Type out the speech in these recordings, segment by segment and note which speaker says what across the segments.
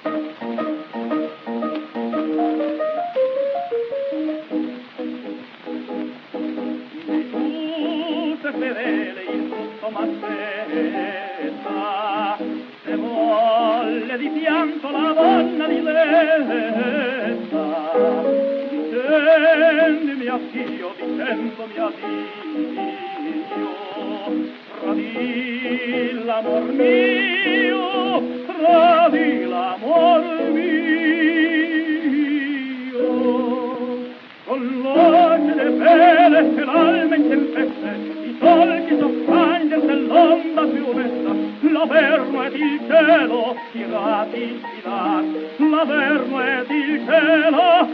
Speaker 1: fedele il tutto m'aspetta, se volle di pianto la donna di letta, dicendemi addio, dicendomi addio, tradii l'amor mio, tradii l'amor mio, con l'occhio le pere che l'alma in tempeste, solchi soffranger dell'onda piumetta, l'averno ed il cielo tirati sfidat, l'averno ed il cielo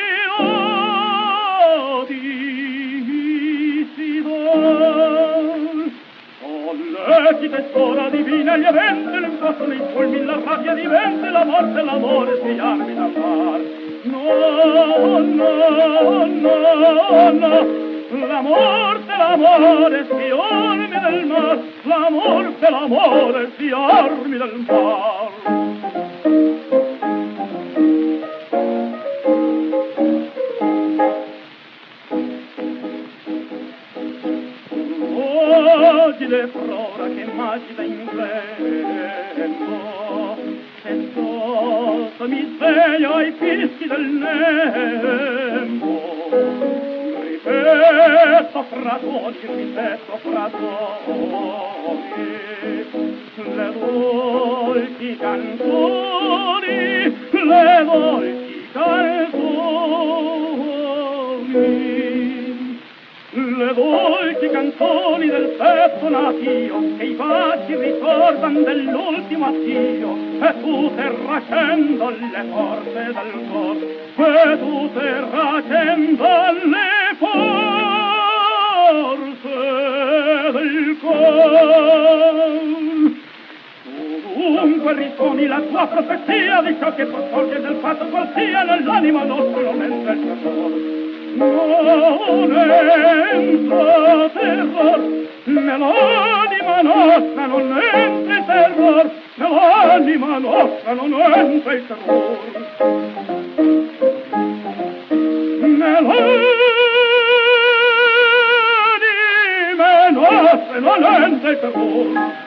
Speaker 1: tirati sfidat. Oh, lecita stora divina, gli eventi l'incosto nei fulmi, la rabbia diventa, la morte e l'amore si armi dal mar. No, no, no, no, la morte, l'amore si armi del mar, la morte, l'amore si armi del mar. Oggi le frora che magita in vento, e sotto mi sveglio ai fischi del nembo. Ripeto fra tuoni, le dolci canzoni, le dolci canzoni. Le dolci canzoni del petto natio, che i baci ricordan dell'ultimo addio, e tu terracendo le forze del cor, e tu terracendo le forze del cor. Dunque risuoni la tua profezia di ciò che sorge del fatto qual sia nell'anima nostra non entra il terror. Non entra terror, nell'anima nostra non entra il terror, nell'anima nostra non entra il terror. Nell'anima nostra non entra il terror.